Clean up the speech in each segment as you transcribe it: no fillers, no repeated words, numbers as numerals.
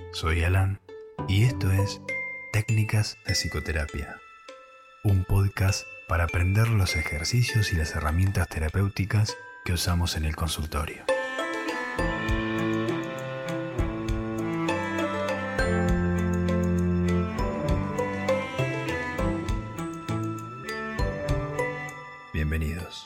Soy Alan y esto es Técnicas de Psicoterapia, un podcast para aprender los ejercicios y las herramientas terapéuticas que usamos en el consultorio. Bienvenidos.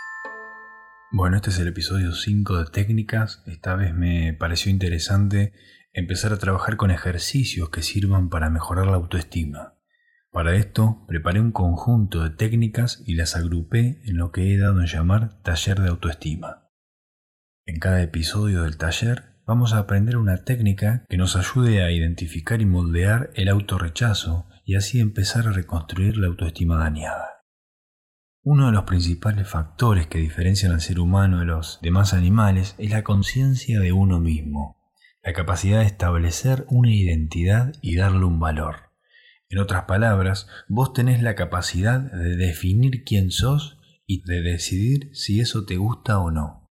Bueno, este es el episodio 5 de Técnicas. Esta vez me pareció interesante empezar a trabajar con ejercicios que sirvan para mejorar la autoestima. Para esto, preparé un conjunto de técnicas y las agrupé en lo que he dado en llamar taller de autoestima. En cada episodio del taller vamos a aprender una técnica que nos ayude a identificar y moldear el autorrechazo y así empezar a reconstruir la autoestima dañada. Uno de los principales factores que diferencian al ser humano de los demás animales es la conciencia de uno mismo, la capacidad de establecer una identidad y darle un valor. En otras palabras, vos tenés la capacidad de definir quién sos y de decidir si eso te gusta o no.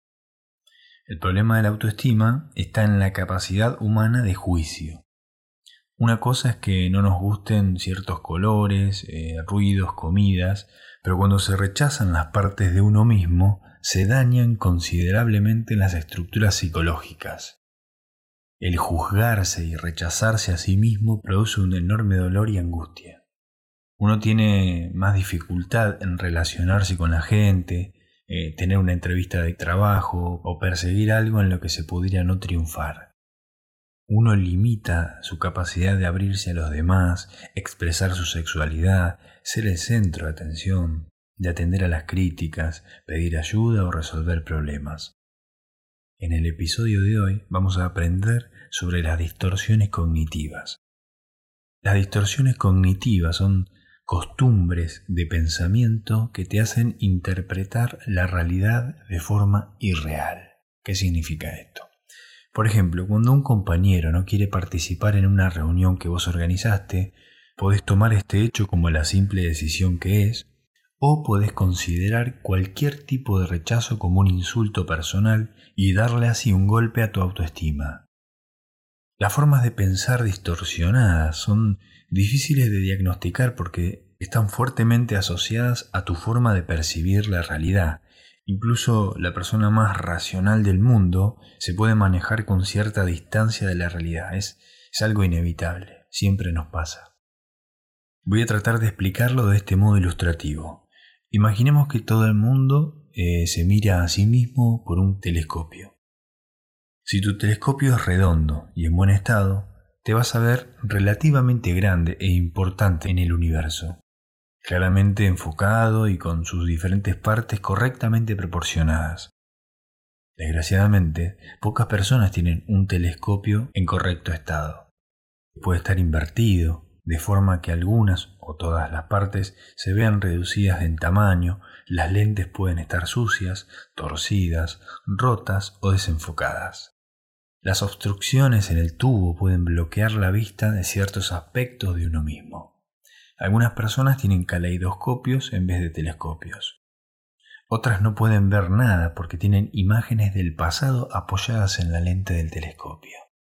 El problema de la autoestima está en la capacidad humana de juicio. Una cosa es que no nos gusten ciertos colores, ruidos, comidas, pero cuando se rechazan las partes de uno mismo, se dañan considerablemente las estructuras psicológicas. El juzgarse y rechazarse a sí mismo produce un enorme dolor y angustia. Uno tiene más dificultad en relacionarse con la gente, tener una entrevista de trabajo o perseguir algo en lo que se pudiera no triunfar. Uno limita su capacidad de abrirse a los demás, expresar su sexualidad, ser el centro de atención, de atender a las críticas, pedir ayuda o resolver problemas. En el episodio de hoy vamos a aprender sobre las distorsiones cognitivas. Las distorsiones cognitivas son costumbres de pensamiento que te hacen interpretar la realidad de forma irreal. ¿Qué significa esto? Por ejemplo, cuando un compañero no quiere participar en una reunión que vos organizaste, podés tomar este hecho como la simple decisión que es, o podés considerar cualquier tipo de rechazo como un insulto personal y darle así un golpe a tu autoestima. Las formas de pensar distorsionadas son difíciles de diagnosticar porque están fuertemente asociadas a tu forma de percibir la realidad. Incluso la persona más racional del mundo se puede manejar con cierta distancia de la realidad. Es algo inevitable, siempre nos pasa. Voy a tratar de explicarlo de este modo ilustrativo. Imaginemos que todo el mundo se mira a sí mismo por un telescopio. Si tu telescopio es redondo y en buen estado, te vas a ver relativamente grande e importante en el universo, claramente enfocado y con sus diferentes partes correctamente proporcionadas. Desgraciadamente, pocas personas tienen un telescopio en correcto estado. Puede estar invertido, de forma que algunas o todas las partes se vean reducidas en tamaño, las lentes pueden estar sucias, torcidas, rotas o desenfocadas. Las obstrucciones en el tubo pueden bloquear la vista de ciertos aspectos de uno mismo. Algunas personas tienen caleidoscopios en vez de telescopios. Otras no pueden ver nada porque tienen imágenes del pasado apoyadas en la lente del telescopio.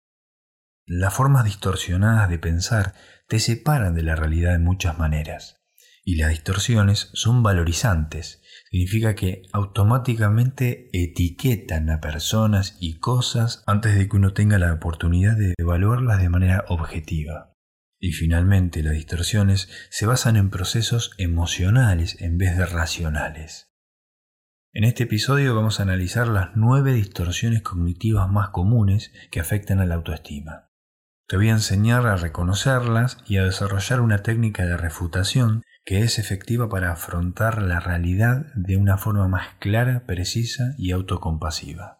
Las formas distorsionadas de pensar te separan de la realidad de muchas maneras. Y las distorsiones son valorizantes. Significa que automáticamente etiquetan a personas y cosas antes de que uno tenga la oportunidad de evaluarlas de manera objetiva. Y finalmente las distorsiones se basan en procesos emocionales en vez de racionales. En este episodio vamos a analizar las 9 distorsiones cognitivas más comunes que afectan a la autoestima. Te voy a enseñar a reconocerlas y a desarrollar una técnica de refutación que es efectiva para afrontar la realidad de una forma más clara, precisa y autocompasiva.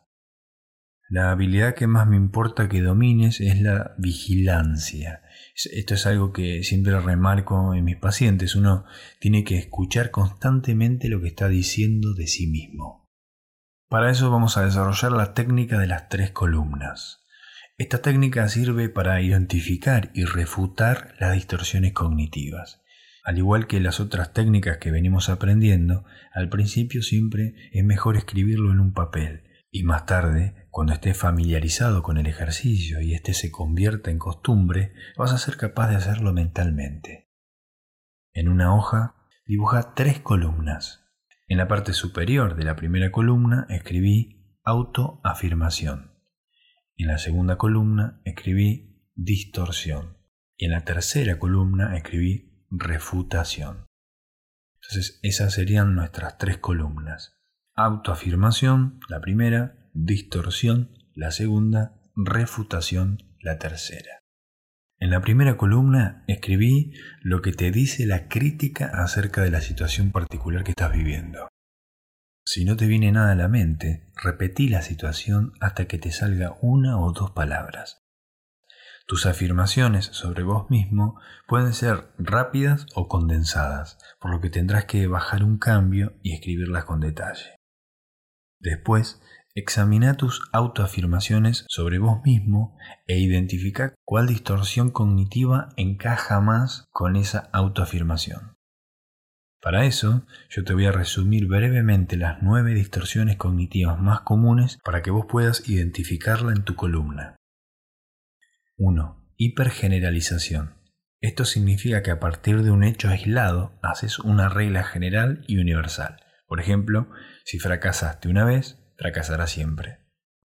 La habilidad que más me importa que domines es la vigilancia. Esto es algo que siempre remarco en mis pacientes. Uno tiene que escuchar constantemente lo que está diciendo de sí mismo. Para eso vamos a desarrollar la técnica de las 3 columnas. Esta técnica sirve para identificar y refutar las distorsiones cognitivas. Al igual que las otras técnicas que venimos aprendiendo, al principio siempre es mejor escribirlo en un papel y más tarde, Cuando estés familiarizado con el ejercicio y este se convierta en costumbre, vas a ser capaz de hacerlo mentalmente. En una hoja, dibuja 3 columnas. En la parte superior de la primera columna escribí autoafirmación. En la segunda columna escribí distorsión. Y en la tercera columna escribí refutación. Entonces esas serían nuestras 3 columnas. Autoafirmación, la primera, distorsión, la segunda, refutación, la tercera. En la primera columna escribí lo que te dice la crítica acerca de la situación particular que estás viviendo. Si no te viene nada a la mente, repetí la situación hasta que te salga 1 o 2 palabras. Tus afirmaciones sobre vos mismo pueden ser rápidas o condensadas, por lo que tendrás que bajar un cambio y escribirlas con detalle. Después, examina tus autoafirmaciones sobre vos mismo e identifica cuál distorsión cognitiva encaja más con esa autoafirmación. Para eso, yo te voy a resumir brevemente las 9 distorsiones cognitivas más comunes para que vos puedas identificarla en tu columna. 1. Hipergeneralización. Esto significa que a partir de un hecho aislado haces una regla general y universal. Por ejemplo, si fracasaste una vez, fracasarás siempre.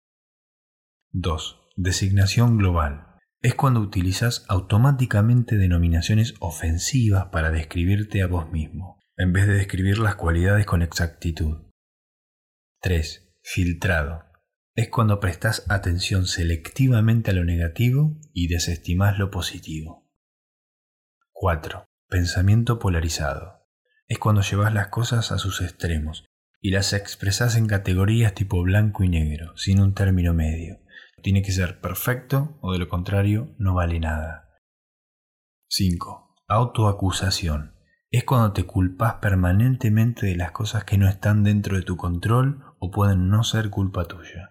2. Designación global. Es cuando utilizas automáticamente denominaciones ofensivas para describirte a vos mismo, en vez de describir las cualidades con exactitud. 3. Filtrado. Es cuando prestas atención selectivamente a lo negativo y desestimas lo positivo. 4. Pensamiento polarizado. Es cuando llevas las cosas a sus extremos y las expresas en categorías tipo blanco y negro, sin un término medio. Tiene que ser perfecto o de lo contrario no vale nada. 5. Autoacusación. Es cuando te culpas permanentemente de las cosas que no están dentro de tu control o pueden no ser culpa tuya.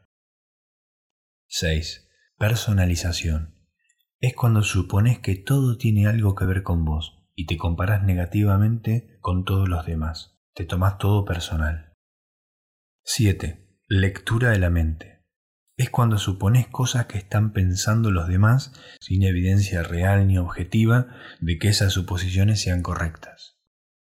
6. Personalización. Es cuando supones que todo tiene algo que ver con vos y te comparas negativamente con todos los demás. Te tomás todo personal. 7. Lectura de la mente. Es cuando supones cosas que están pensando los demás sin evidencia real ni objetiva de que esas suposiciones sean correctas.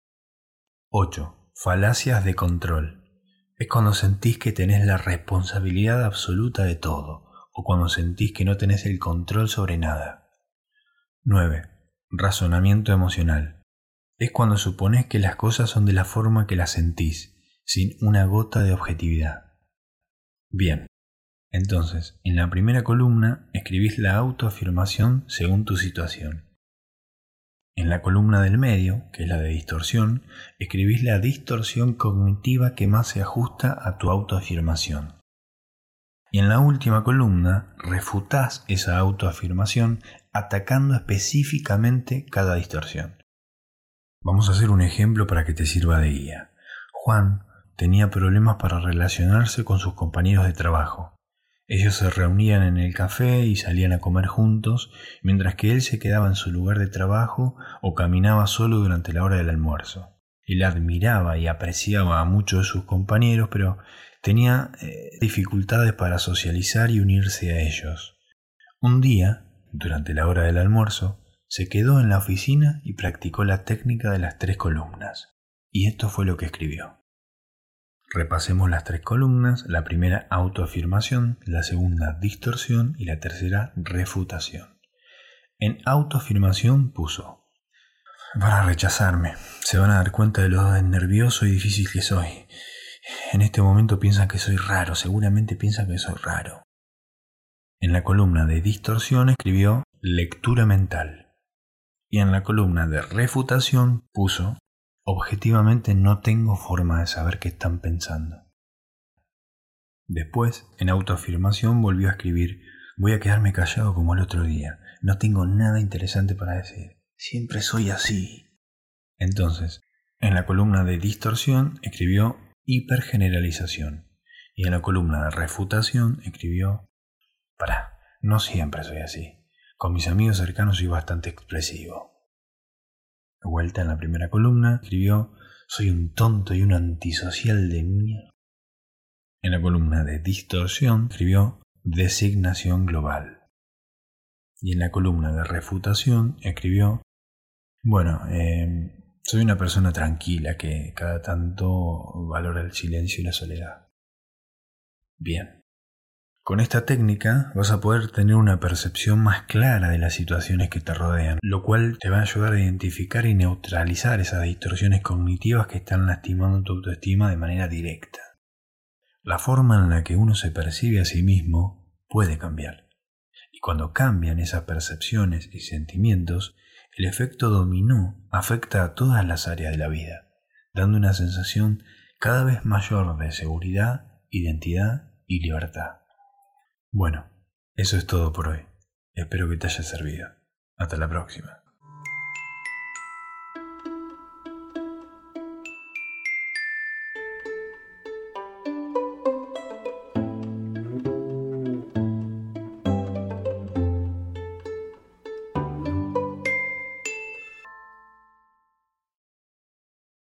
8. Falacias de control. Es cuando sentís que tenés la responsabilidad absoluta de todo o cuando sentís que no tenés el control sobre nada. 9. Razonamiento emocional. Es cuando supones que las cosas son de la forma que las sentís, sin una gota de objetividad. Bien, entonces, en la primera columna escribís la autoafirmación según tu situación. En la columna del medio, que es la de distorsión, escribís la distorsión cognitiva que más se ajusta a tu autoafirmación. Y en la última columna, refutás esa autoafirmación atacando específicamente cada distorsión. Vamos a hacer un ejemplo para que te sirva de guía. Juan tenía problemas para relacionarse con sus compañeros de trabajo. Ellos se reunían en el café y salían a comer juntos, mientras que él se quedaba en su lugar de trabajo o caminaba solo durante la hora del almuerzo. Él admiraba y apreciaba a muchos de sus compañeros, pero tenía dificultades para socializar y unirse a ellos. Un día, durante la hora del almuerzo, se quedó en la oficina y practicó la técnica de las 3 columnas. Y esto fue lo que escribió. Repasemos las 3 columnas: la primera, autoafirmación; la segunda, distorsión; y la tercera, refutación. En autoafirmación puso: van a rechazarme, se van a dar cuenta de lo nervioso y difícil que soy. En este momento piensan que soy raro, seguramente piensan que soy raro. En la columna de distorsión escribió lectura mental. Y en la columna de refutación puso: objetivamente no tengo forma de saber qué están pensando. Después, en autoafirmación volvió a escribir: voy a quedarme callado como el otro día, no tengo nada interesante para decir, siempre soy así. Entonces, en la columna de distorsión escribió hipergeneralización. Y en la columna de refutación escribió: no siempre soy así. Con mis amigos cercanos soy bastante expresivo. De vuelta en la primera columna escribió: soy un tonto y un antisocial de mierda. En la columna de distorsión escribió designación global. Y en la columna de refutación escribió, soy una persona tranquila que cada tanto valora el silencio y la soledad. Bien. Con esta técnica vas a poder tener una percepción más clara de las situaciones que te rodean, lo cual te va a ayudar a identificar y neutralizar esas distorsiones cognitivas que están lastimando tu autoestima de manera directa. La forma en la que uno se percibe a sí mismo puede cambiar. Y cuando cambian esas percepciones y sentimientos, el efecto dominó afecta a todas las áreas de la vida, dando una sensación cada vez mayor de seguridad, identidad y libertad. Bueno, eso es todo por hoy. Espero que te haya servido. Hasta la próxima.